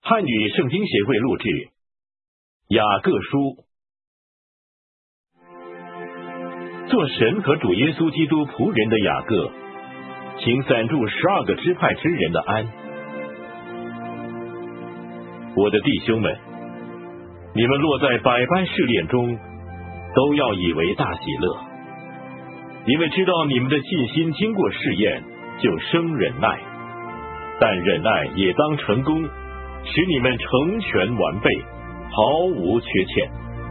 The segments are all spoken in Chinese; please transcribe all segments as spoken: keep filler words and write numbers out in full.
汉语圣经协会录制《雅各书》。做神和主耶稣基督仆人的雅各，请散住十二个支派之人的安。我的弟兄们，你们落在百般试炼中，都要以为大喜乐，因为知道你们的信心经过试验，就生忍耐。但忍耐也当成功，使你们成全完备，毫无缺欠。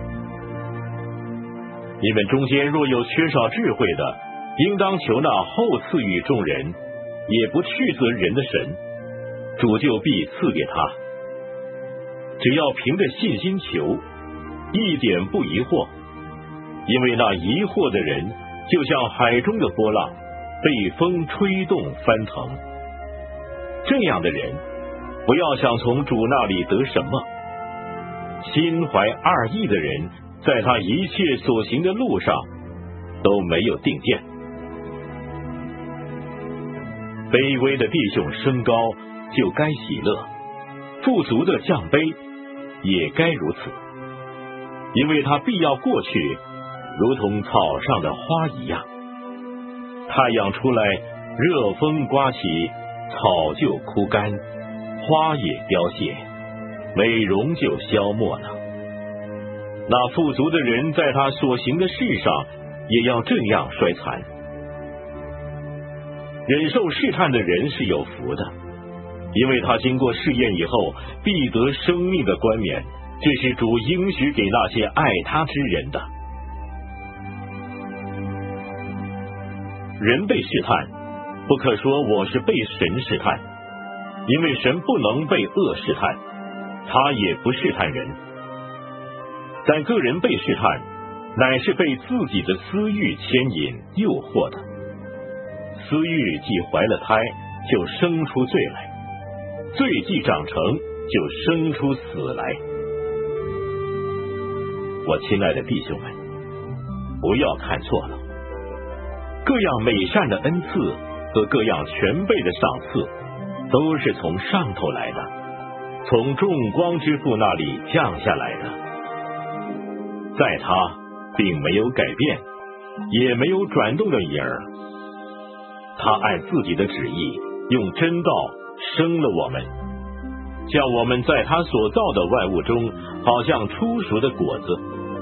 你们中间若有缺少智慧的，应当求那后赐予众人，也不斥责人的神，主就必赐给他。只要凭着信心求，一点不疑惑，因为那疑惑的人，就像海中的波浪，被风吹动翻腾。这样的人，不要想从主那里得什么。心怀二意的人，在他一切所行的路上都没有定见。卑微的弟兄升高，就该喜乐；富足的降卑，也该如此。因为他必要过去，如同草上的花一样。太阳出来，热风刮起，草就枯干，花也凋谢，美容就消没了。那富足的人在他所行的事上也要这样衰残。忍受试探的人是有福的，因为他经过试验以后，必得生命的冠冕，这是主应许给那些爱他之人的。人被试探，不可说我是被神试探，因为神不能被恶试探，他也不试探人。但个人被试探，乃是被自己的私欲牵引诱惑的。私欲既怀了胎，就生出罪来；罪既长成，就生出死来。我亲爱的弟兄们，不要看错了，各样美善的恩赐和各样全备的赏赐，都是从上头来的，从众光之父那里降下来的。在他并没有改变，也没有转动的影儿。他按自己的旨意，用真道生了我们，叫我们在他所造的万物中，好像初熟的果子。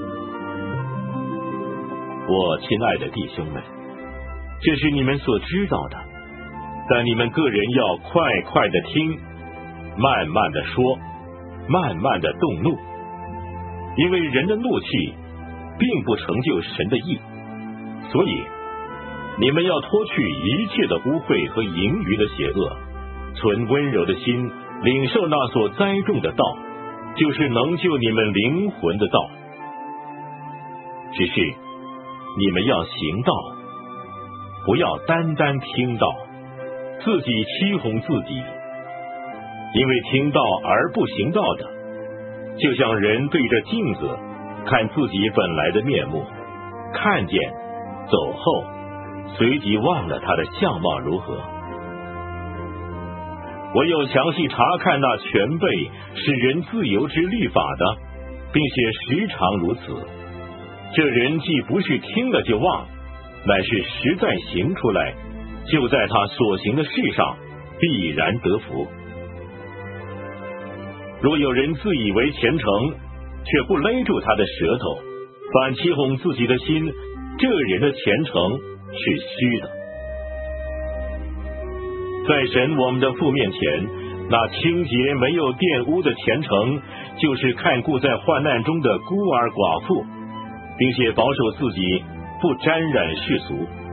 我亲爱的弟兄们，这是你们所知道的，但你们个人要快快的听，慢慢的说，慢慢的动怒，因为人的怒气并不成就神的义。所以你们要脱去一切的污秽和盈余的邪恶，存温柔的心，领受那所栽种的道，就是能救你们灵魂的道。只是你们要行道，不要单单听道，自己欺哄自己。因为听道而不行道的，就像人对着镜子看自己本来的面目，看见走后，随即忘了他的相貌如何。我有详细查看那全备使人自由之律法的，并且时常如此。这人既不是听了就忘，乃是实在行出来，就在他所行的事上必然得福。若有人自以为虔诚，却不勒住他的舌头，反欺哄自己的心，这人的虔诚是虚的。在神我们的父面前，那清洁没有玷污的虔诚，就是看顾在患难中的孤儿寡妇，并且保守自己不沾染世俗。